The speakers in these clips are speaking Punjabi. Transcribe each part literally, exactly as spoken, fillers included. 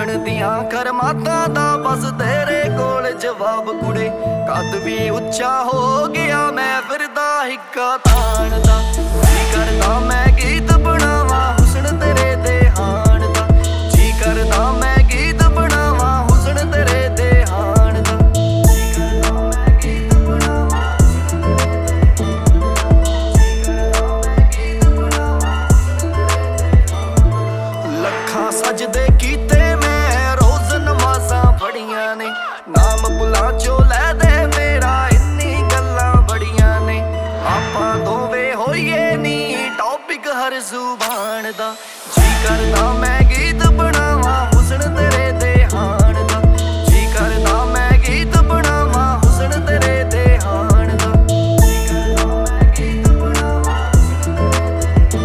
ਹੁਸਨ ਦੀਆਂ ਕਰਮਾਤਾਂ ਦਾ ਬਸ ਤੇਰੇ ਕੋਲ ਜਵਾਬ ਕੁੜੇ। ਕੱਦ ਵੀ ਉੱਚਾ ਹੋ ਗਿਆ ਮੈਂ ਫਿਰਦਾ ਹਿੱਕਾ ਤਾਣਦਾ। ਜੀ ਕਰਦਾ ਮੈਂ ਗੀਤ ਬਣਾਵਾਂ ਹੁਸਨ ਤੇਰੇ ਦੇ ਹਾਣ ਦਾ। ਜੀ ਕਰਦਾ ਮੈਂ ਗੀਤ ਬਣਾਵਾਂ ਹੁਸਨ ਤੇਰੇ ਦੇ ਹਾਣ ਦਾ। ਜੀ ਕਰਦਾ ਮੈਂ ਗੀਤ ਬਣਾਵਾਂ ਹੁਸਨ ਤੇਰੇ ਦੇ ਲੱਖਾਂ ਸਜਦੇ ਕੀਤੇ ਮੈਂ ਰੋਜ਼ ਨਮਾਜ਼ਾਂ ਪੜੀਆਂ ਨੇ। ਨਾਮ ਭੁੱਲਾਂ ਚੋਂ ਲੈ ਦੇ ਮੇਰਾ ਇੰਨੀ ਗੱਲਾਂ ਬੜੀਆਂ ਨੇ। ਆਪਾਂ ਦੋਵੇਂ ਹੋਈਏ ਨੀ ਟੌਪਿਕ ਹਰ ਜ਼ੁਬਾਨ ਦਾ। ਜੀ ਕਰਦਾ ਮੈਂ ਗੀਤ ਬਣਾਵਾਂ ਹੁਸਨ ਤੇਰੇ ਦੇ ਹਾਣ ਦਾ। ਜੀ ਕਰਦਾ ਮੈਂ ਗੀਤ ਬਣਾਵਾਂ ਹੁਸਨ ਤੇਰੇ ਦੇ ਹਾਣ ਦਾ। ਜੀ ਕਰਦਾ ਮੈਂ ਗੀਤ ਬਣਾਵਾਂ ਹੁਸਨ ਤੇਰੇ ਦੇ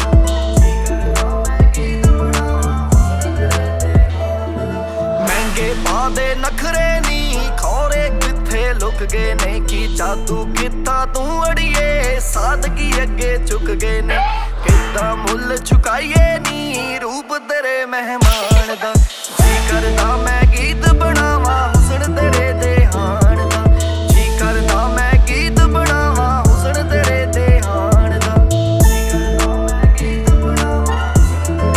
ਮਹਿੰਗੇ ਪਾ ਦੇ ਨਖਰੇ ਨੀ ਖੌਰੇ ਕਿੱਥੇ ਲੁਕ ਗਏ ਨੇ। ਕੀ ਜਾਦੂ ਕੀਤਾ ਤੂੰ ਅੜੀਏ ਸਾਦਗੀ ਅੱਗੇ ਝੁਕ ਗਏ ਨੇ। ਕਿੱਦਾਂ ਮੁੱਲ ਚੁਕਾਈਏ ਨੀ ਰੂਪ ਤੇਰੇ ਮਹਿਮਾਨ ਦਾ। ਜੀ ਕਰਦਾ ਮੈਂ ਗੀਤ ਬਣਾਵਾਂ ਹੁਸਨ ਤੇਰੇ ਦੇ ਹਾਣ ਦਾ। ਜੀ ਕਰਦਾ ਮੈਂ ਗੀਤ ਬਣਾਵਾਂ ਹੁਸਨ ਤੇਰੇ ਦੇ ਹਾਣ ਦਾ। ਜੀ ਕਰਦਾ ਮੈਂ ਗੀਤ ਬਣਾਵਾਂ ਹੁਸਨ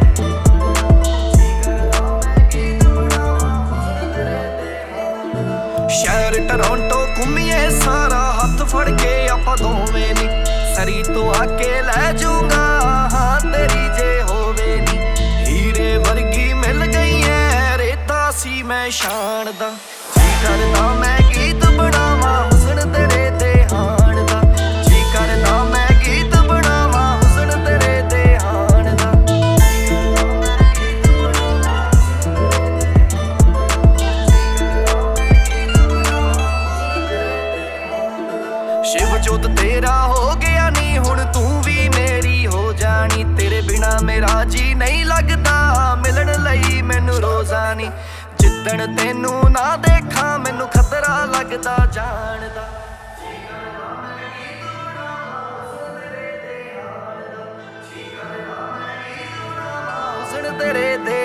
ਸ਼ਹਿਰ ਟੋਰਾਂਟੋ ਘੁੰਮੀਏ ਸਾਰਾ ਹੱਥ ਫੜ ਕੇ ਆਪਾਂ ਦੋਵੇਂ ਨੀ। ਸਰੀ ਤੋਂ ਆ ਕੇ ਲੈ ਜੂੰਗਾ ਹਾਂ ਤੇਰੀ ਜੇ ਹੋਵੇ ਨੀ। ਹੀਰੇ ਵਰਗੀ ਮਿਲ ਗਈ ਐ ਰੇਤਾ ਸੀ ਮੈਂ ਸ਼ਾਨ ਦਾ। ਜੀ ਕਰਦਾ ਮੈਂ ਗੀਤ ਬਣਾਵਾਂ ਹੁਸਨ ਤੇਰੇ ਦੇ ਹਾਣ ਦਾ। ਜੀ ਕਰਦਾ ਮੈਂ ਗੀਤ ਬਣਾਵਾਂ ਹੁਸਨ ਤੇਰੇ ਦੇ ਹਾਣ ਦਾ। ਸ਼ਿਵ ਜੋਤ ਤੇਰਾ ਹੋ ਗਿਆ ਨੀ ਹੁਣ ਤੂੰ ਵੀ ਮੇਰੀ ਹੋ ਜਾਣੀ। ਤੇਰੇ ਬਿਨਾ ਮੇਰਾ ਜੀ ਨਹੀਂ ਲੱਗਦਾ ਮਿਲਣ ਲਈ ਮੈਨੂੰ ਰੋਜ਼ਾ ਨੀ। ਜਿੱਦਣ ਤੈਨੂੰ ਨਾ ਦੇਖਾਂ ਮੈਨੂੰ ਖਤਰਾ ਲੱਗਦਾ ਜਾਣ ਦਾ। ਜੀ ਕਰਦਾ ਮੈਂ ਗੀਤ ਬਣਾਵਾਂ ਹੁਸਨ ਤੇਰੇ ਦੇ ਹਾਣ ਦਾ। ਜੀ ਕਰਦਾ ਮੈਂ ਗੀਤ ਬਣਾਵਾਂ ਹੁਸਨ ਤੇਰੇ ਦੇ